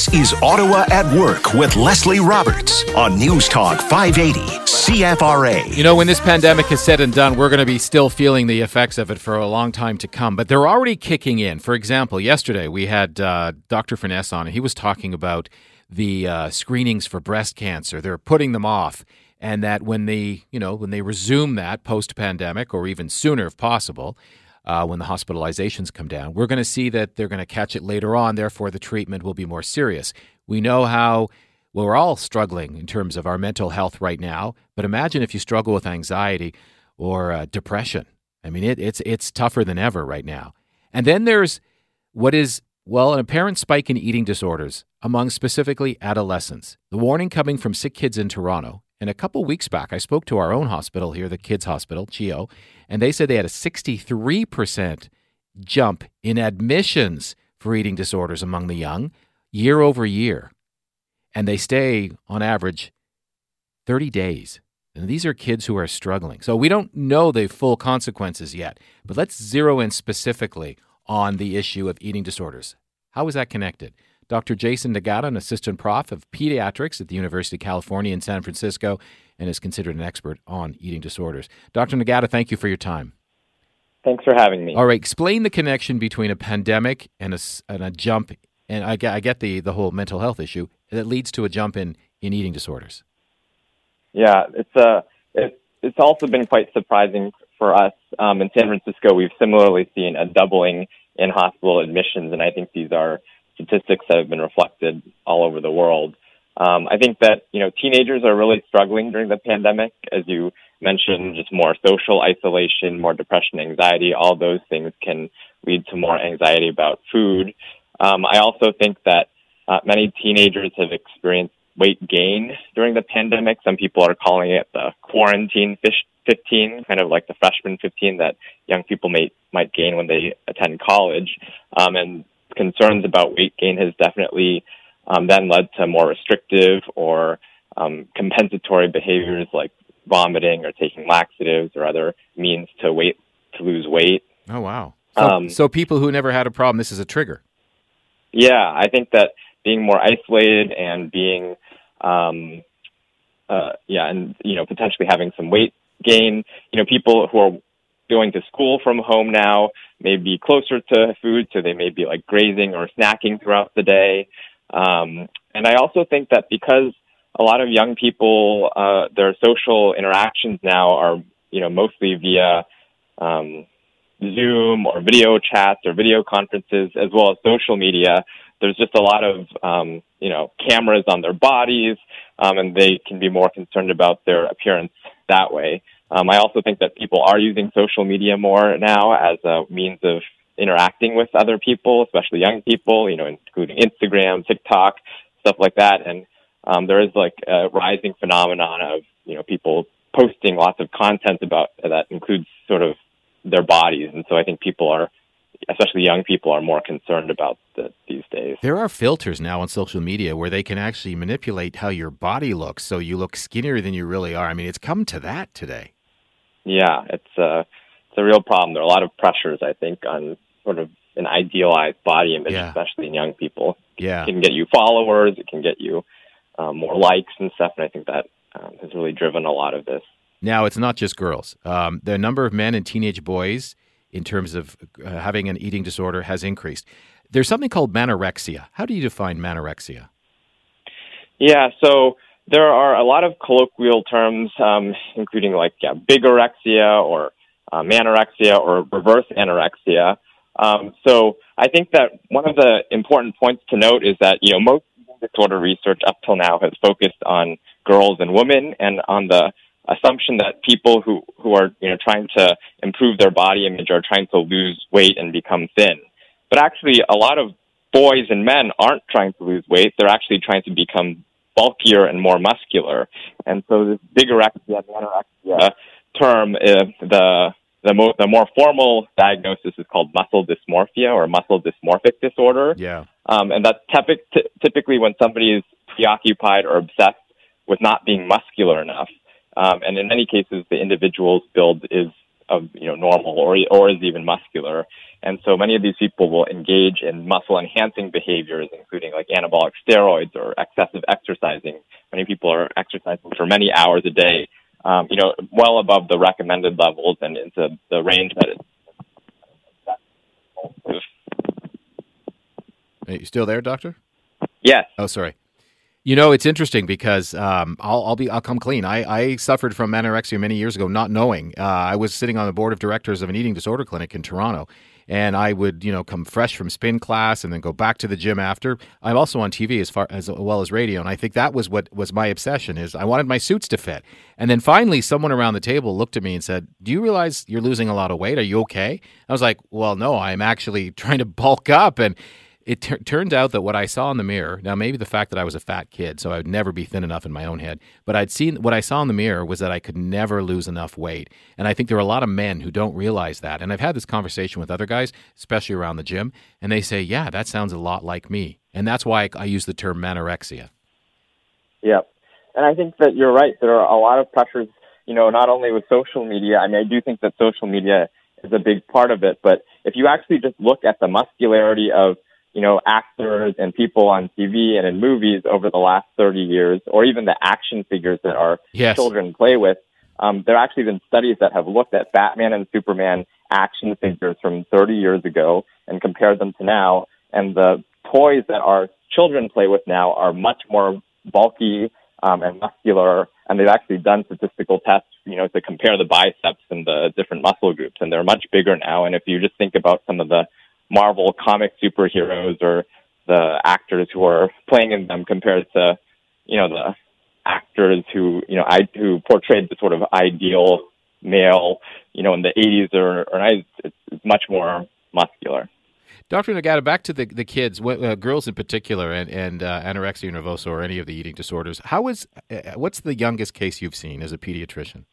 This is Ottawa at Work with Leslie Roberts on News Talk 580 CFRA. You know, when this pandemic is said and done, we're going to be still feeling the effects of it for a long time to come, but they're already kicking in. For example, yesterday we had Dr. Furness on, and he was talking about the screenings for breast cancer. They're putting them off, and that when they resume that post-pandemic, or even sooner if possible, when the hospitalizations come down, we're going to see that they're going to catch it later on. Therefore, the treatment will be more serious. We know how we're all struggling in terms of our mental health right now. But imagine if you struggle with anxiety or depression. I mean, it's tougher than ever right now. And then there's an apparent spike in eating disorders among specifically adolescents. The warning coming from Sick Kids in Toronto. And a couple weeks back, I spoke to our own hospital here, the Kids Hospital, CHEO, and they said they had a 63% jump in admissions for eating disorders among the young year over year. And they stay, on average, 30 days. And these are kids who are struggling. So we don't know the full consequences yet, but let's zero in specifically on the issue of eating disorders. How is that connected? Dr. Jason Nagata, an assistant prof of pediatrics at the University of California in San Francisco, and is considered an expert on eating disorders. Dr. Nagata, thank you for your time. Thanks for having me. All right, explain the connection between a pandemic and a jump, and I get the whole mental health issue, that leads to a jump in eating disorders. Yeah, it's also been quite surprising for us. In San Francisco, we've similarly seen a doubling in hospital admissions, and I think these are statistics that have been reflected all over the world. I think that, teenagers are really struggling during the pandemic. As you mentioned, just more social isolation, more depression, anxiety, all those things can lead to more anxiety about food. I also think that many teenagers have experienced weight gain during the pandemic. Some people are calling it the quarantine 15, kind of like the freshman 15 that young people might gain when they attend college. And concerns about weight gain has definitely then led to more restrictive or compensatory behaviors like vomiting or taking laxatives or other means to lose weight. Oh, wow. So people who never had a problem, this is a trigger. Yeah, I think that being more isolated and being, potentially having some weight gain, people who are going to school from home now may be closer to food, so they may be like grazing or snacking throughout the day. And I also think that because a lot of young people, their social interactions now are, mostly via Zoom or video chats or video conferences, as well as social media, there's just a lot of, cameras on their bodies, and they can be more concerned about their appearance that way. I also think that people are using social media more now as a means of interacting with other people, especially young people, including Instagram, TikTok, stuff like that. And there is like a rising phenomenon of, people posting lots of content about that includes sort of their bodies. And so I think people are, especially young people, are more concerned about these days. There are filters now on social media where they can actually manipulate how your body looks so you look skinnier than you really are. I mean, it's come to that today. Yeah, it's a real problem. There are a lot of pressures, I think, on sort of an idealized body image, especially in young people. Yeah. It can get you followers, it can get you more likes and stuff, and I think that has really driven a lot of this. Now, it's not just girls. The number of men and teenage boys in terms of having an eating disorder has increased. There's something called manorexia. How do you define manorexia? Yeah, so there are a lot of colloquial terms, including bigorexia or manorexia or reverse anorexia. So I think that one of the important points to note is that, most eating disorder research up till now has focused on girls and women and on the assumption that people who are, trying to improve their body image are trying to lose weight and become thin. But actually, a lot of boys and men aren't trying to lose weight. They're actually trying to become bulkier and more muscular. And so this bigorexia, manorexia term, the more formal diagnosis is called muscle dysmorphia or muscle dysmorphic disorder. Yeah. And that's typically when somebody is preoccupied or obsessed with not being muscular enough. And in many cases, the individual's build is of normal or is even muscular. And so many of these people will engage in muscle enhancing behaviors, including like anabolic steroids or excessive exercising. Many people are exercising for many hours a day, well above the recommended levels and into the range that is. Are you still there, Doctor? Yes. Oh, sorry. It's interesting because I'll come clean. I suffered from anorexia many years ago, not knowing. I was sitting on the board of directors of an eating disorder clinic in Toronto, and I would come fresh from spin class and then go back to the gym after. I'm also on TV as well as radio, and I think that was what was my obsession. Is I wanted my suits to fit, and then finally someone around the table looked at me and said, "Do you realize you're losing a lot of weight? Are you okay?" I was like, "Well, no, I'm actually trying to bulk up." And it turned out that what I saw in the mirror, now maybe the fact that I was a fat kid, so I would never be thin enough in my own head, but what I saw in the mirror was that I could never lose enough weight. And I think there are a lot of men who don't realize that. And I've had this conversation with other guys, especially around the gym, and they say, yeah, that sounds a lot like me. And that's why I use the term manorexia. Yeah. And I think that you're right. There are a lot of pressures, not only with social media. I mean, I do think that social media is a big part of it, but if you actually just look at the muscularity of actors and people on TV and in movies over the last 30 years, or even the action figures that our children play with. There have actually been studies that have looked at Batman and Superman action figures from 30 years ago and compared them to now. And the toys that our children play with now are much more bulky and muscular. And they've actually done statistical tests, to compare the biceps and the different muscle groups. And they're much bigger now. And if you just think about some of the Marvel comic superheroes or the actors who are playing in them compared to, the actors who portrayed the sort of ideal male, in the 80s or 90s, it's much more muscular. Dr. Nagata, back to the kids, girls in particular, and anorexia nervosa or any of the eating disorders. What's the youngest case you've seen as a pediatrician?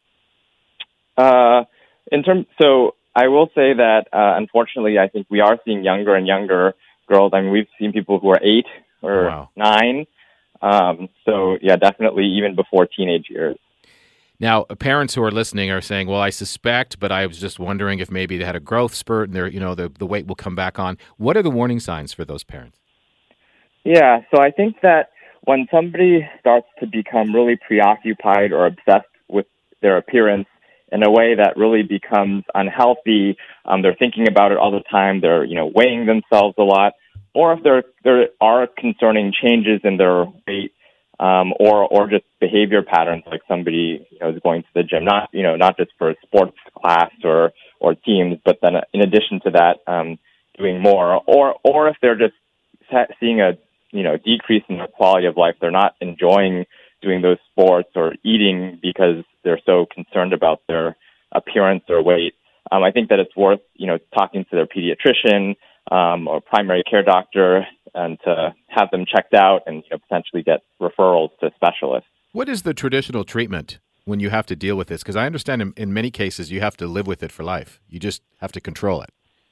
So I will say that, unfortunately, I think we are seeing younger and younger girls. I mean, we've seen people who are 8 or 9. So, yeah, definitely even before teenage years. Now, parents who are listening are saying, well, I suspect, but I was just wondering if maybe they had a growth spurt and the weight will come back on. What are the warning signs for those parents? Yeah, so I think that when somebody starts to become really preoccupied or obsessed with their appearance in a way that really becomes unhealthy, they're thinking about it all the time, they're, weighing themselves a lot, or if there are concerning changes in their weight, or just behavior patterns, like somebody, is going to the gym, not just for a sports class or teams, but then in addition to that, doing more, or if they're just seeing a, decrease in their quality of life, they're not enjoying doing those sports or eating because they're so concerned about their appearance or weight. I think that it's worth, talking to their pediatrician, or primary care doctor, and to have them checked out and potentially get referrals to specialists. What is the traditional treatment when you have to deal with this? Because I understand in many cases you have to live with it for life. You just have to control it.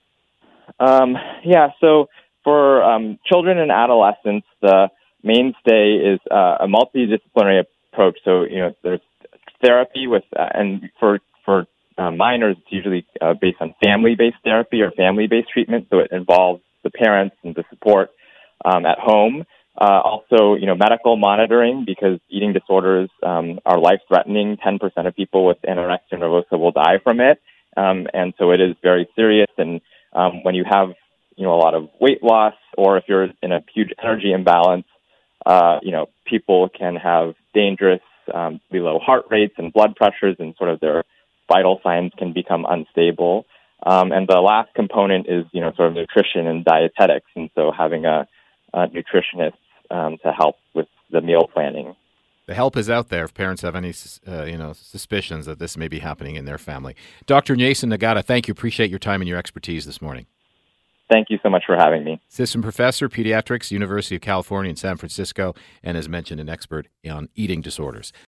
So for children and adolescents, the mainstay is a multidisciplinary approach. So, there's therapy with, and for minors, it's usually based on family-based therapy or family-based treatment. So it involves the parents and the support at home. Also, medical monitoring, because eating disorders are life-threatening. 10% of people with anorexia nervosa will die from it. And so it is very serious. And when you have, a lot of weight loss, or if you're in a huge energy imbalance, people can have dangerous low heart rates and blood pressures, and sort of their vital signs can become unstable. And the last component is, sort of nutrition and dietetics. And so having a nutritionist to help with the meal planning. The help is out there if parents have any, suspicions that this may be happening in their family. Dr. Jason Nagata, thank you. Appreciate your time and your expertise this morning. Thank you so much for having me. Assistant Professor, Pediatrics, University of California in San Francisco, and as mentioned, an expert on eating disorders.